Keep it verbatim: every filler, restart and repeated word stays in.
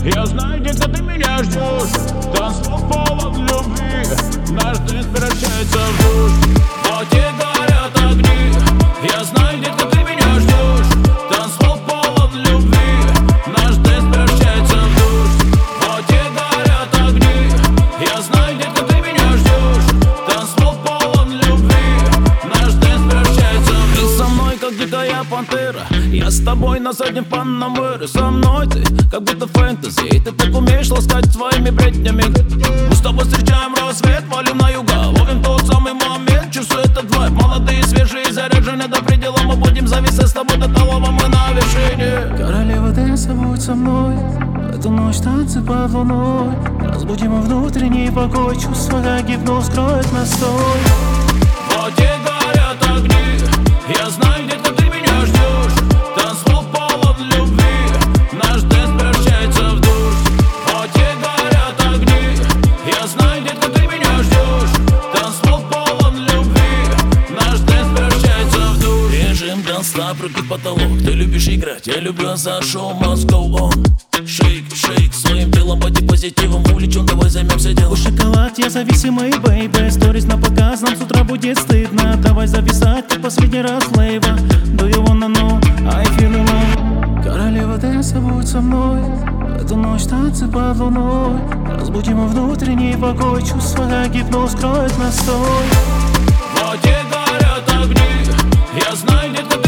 Я знаю, детка, ты меня ждешь. Танцпол полон любви, наш день превращается в дождь. В воде горят огни. Я знаю, детка, ты меня ждешь. Танцпол полон любви, наш день превращается в дождь. В воде горят огни. Я знаю, детка, ты меня ждешь. Танцпол полон любви, наш день превращается в дождь. Ты со мной, как дикая пантера. Я с тобой на заднем Панамере. Со мной ты, как будто фэнтези. И ты так умеешь ласкать своими бреднями. Мы с тобой встречаем рассвет, валим на юга. Ловим тот самый момент, чувствую этот вайб. Молодые, свежие, заряжены до предела. Мы будем зависать с тобой до талого, мы на вершине. Королева дэнса, будь со мной. Эту ночь танцы под луной. Разбудим внутренний покой. Чувства, как гипноз, кроет настой. В воде горят огни. Я знаю, детка, ты меня ждешь. Танцпол полон любви, наш дэнс превращается в дождь. В воде горят огни. Я знаю, детка, ты меня ждешь. Танцпол полон любви, наш дэнс превращается в дождь. Режим дэнс-стап, руки в потолок. Ты любишь играть, я люблю за шоу. Must go on. Шейк, шейк, своим телом поди позитивом увлечен, давай займемся делом. О, шоколад, я зависимый, бейбэ. Сторис на показ, нам с утра будет стыдно. Давай зависать, как последний раз лейва. Do you wanna know, I feel alone. Королева дэнса, будь со мной. Эту ночь танцы под луной. Разбудим внутренний покой. Чувства, как гипноз, кроет настой. В воде горят огни. Я знаю, детка,